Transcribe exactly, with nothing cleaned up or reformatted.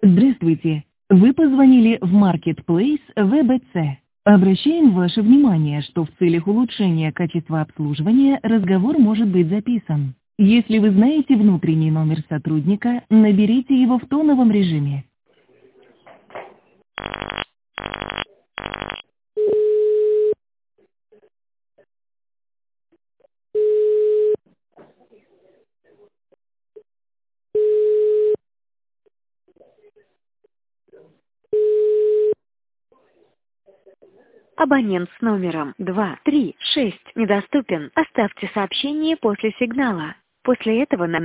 Здравствуйте. Вы позвонили в Marketplace вэ бэ цэ. Обращаем ваше внимание, что в целях улучшения качества обслуживания разговор может быть записан. Если вы знаете внутренний номер сотрудника, наберите его в тоновом режиме. Абонент с номером два три шесть недоступен. Оставьте сообщение после сигнала. После этого на